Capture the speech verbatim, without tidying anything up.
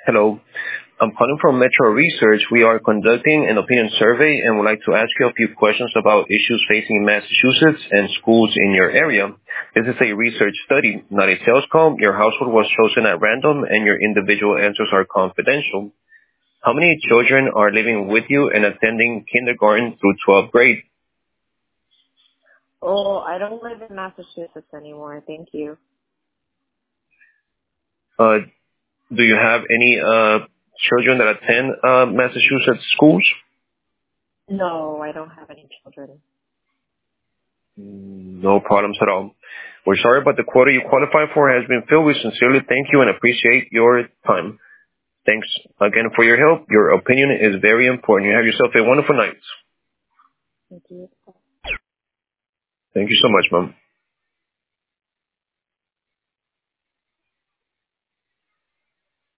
Hello. I'm calling from Metro Research. We are conducting an opinion survey and would like to ask you a few questions about issues facing Massachusetts and schools in your area. This is a research study, not a sales call. Your household was chosen at random and your individual answers are confidential. How many children are living with you and attending kindergarten through twelfth grade? Oh, I don't live in Massachusetts anymore. Thank you. Uh, do you have any uh, children that attend uh, Massachusetts schools? No, I don't have any children. No problems at all. We're sorry, but the quota you qualify for has been filled. We sincerely thank you and appreciate your time. Thanks again for your help. Your opinion is very important. You have yourself a wonderful night. Thank you. Thank you so much, Mom.